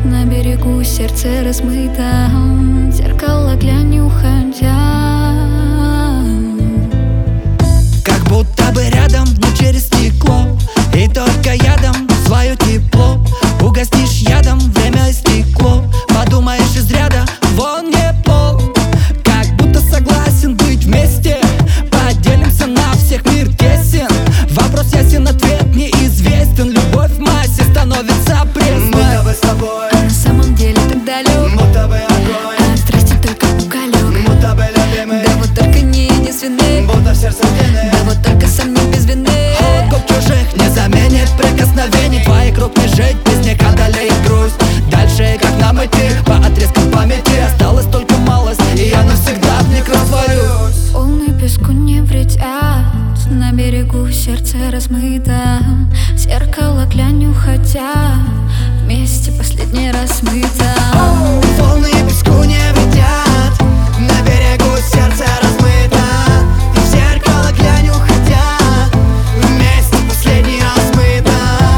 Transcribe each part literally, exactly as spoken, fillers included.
на берегу сердце размыто, в зеркало глянь, не уходя. Как будто бы рядом, но через стекло, и только ядом свое тепло угостишь ядом, время истекло. Подумаешь из ряда, вон не пол. Как будто согласен быть вместе, поделимся на всех, мир тесен. Вопрос ясен, ответ неизвестен. Любовь в массе становится пресной. Будто бы с тобой, А на самом деле так далек, будто бы огонь, а страсти только уголек. будто бы любимый, Да вот только не единственный, будто в сердце вины. да вот только сам не без вины. Губ чужих не заменит прикосновений. Твоих рук не жить, без них одолеет грусть. Дальше как нам идти, по отрезкам памяти осталась только малость, и я навсегда в них растворюсь. Волны песку не вредят, на берегу сердце размыто, в зеркало глянь, не уходя, вместе последний раз мыто. Волны песку не вредят, на берегу сердце размыто, и в зеркало глянь, уходя, вместе последний раз мыто.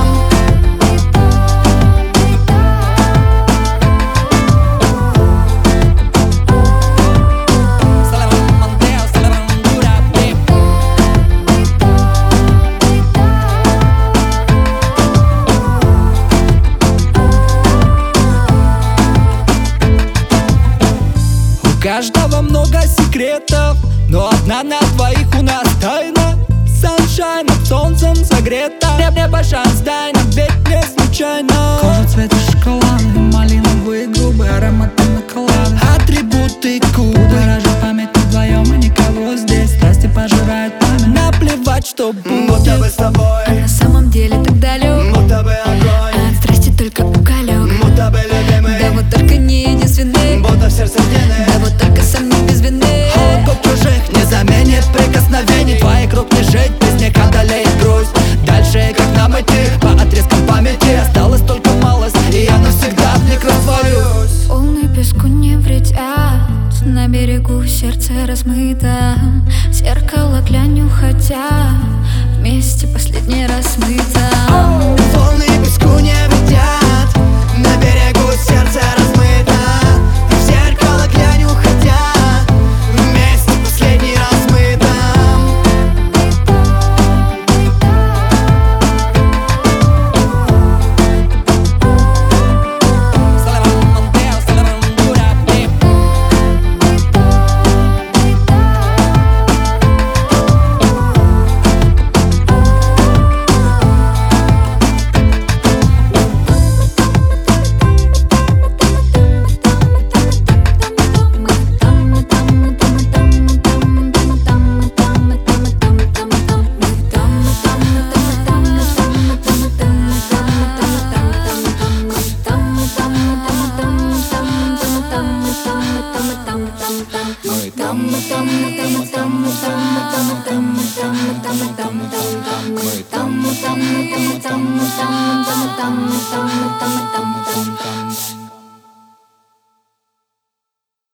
У каждого много секретов, но одна на двоих у нас тайна. Саншайн над солнцем согрета, небо шанс дай нам, ведь не случайно. Кожа цвета шоколада, малиновые губы, ароматы наколады, атрибуты кубы. Дорожит память вдвоем и никого здесь, страсти пожирают память. Наплевать, что будет. Будто бы с тобой, А на самом деле так далек, будто бы огонь, а от страсти только уголек. будто бы любимый, Да вот только не единственный, будто в сердце вины. да вот только сам не без вины. Губ чужих не заменит прикосновений. Твоих рук не жить, без них одолеет грусть. Дальше как нам идти, по отрезкам памяти осталась только малость, и я навсегда в них растворюсь. Волны песку не вредят, на берегу сердце размыто, в зеркало глянь, не уходя, вместе последний раз мыто. Волны песку